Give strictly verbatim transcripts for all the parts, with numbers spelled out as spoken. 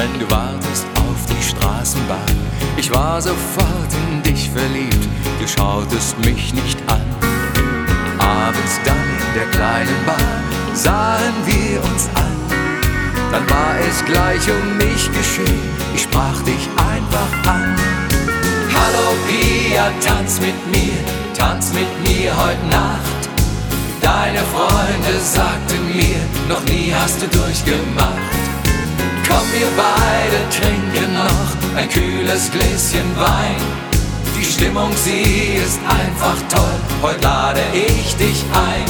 wenn du wartest auf die Straßenbahn. Ich war sofort in dich verliebt, du schautest mich nicht an. Abends dann in der kleinen Bar sahen wir uns an. Dann war es gleich um mich geschehen, ich sprach dich einfach an. Hallo Pia, tanz mit mir, tanz mit mir heut Nacht. Deine Freunde sagten mir, noch nie hast du durchgemacht. Komm, wir beide trinken noch ein kühles Gläschen Wein. Die Stimmung, sie ist einfach toll, heut lade ich dich ein.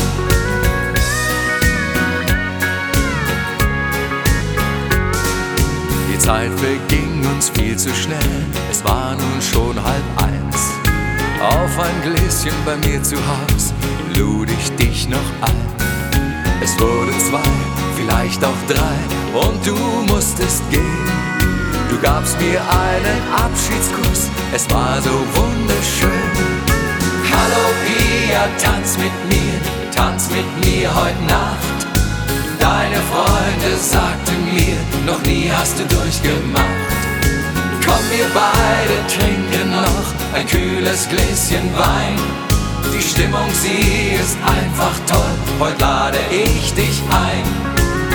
Die Zeit verging uns viel zu schnell, es war nun schon halb eins. Auf ein Gläschen bei mir zu Haus lud ich dich noch ein. Es wurde zwei, vielleicht auch drei und du musstest gehen. Du gabst mir einen Abschiedskuss, es war so wunderschön. Hallo Pia, tanz mit mir, tanz mit mir heut Nacht. Deine Freunde sagten mir, noch nie hast du durchgemacht. Komm, wir beide trinken noch ein kühles Gläschen Wein. Die Stimmung, sie ist einfach toll, heut lade ich dich ein.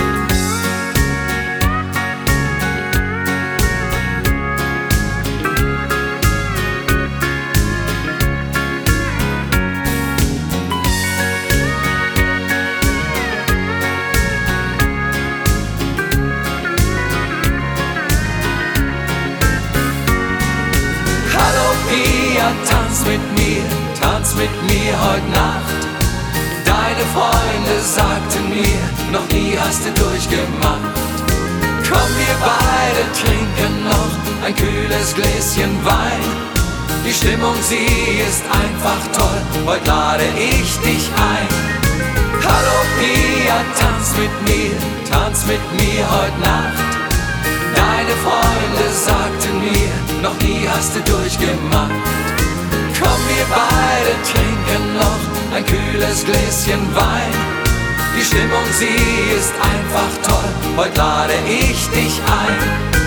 Tanz mit mir, tanz mit mir heut Nacht. Deine Freunde sagten mir, noch nie hast du durchgemacht. Komm, wir beide trinken noch ein kühles Gläschen Wein. Die Stimmung, sie ist einfach toll, heut lade ich dich ein. Hallo Pia, tanz mit mir, tanz mit mir heut Nacht. Deine Freunde sagten mir, noch nie hast du durchgemacht. Komm, wir beide trinken noch ein kühles Gläschen Wein. Die Stimmung, sie ist einfach toll, heut lade ich dich ein.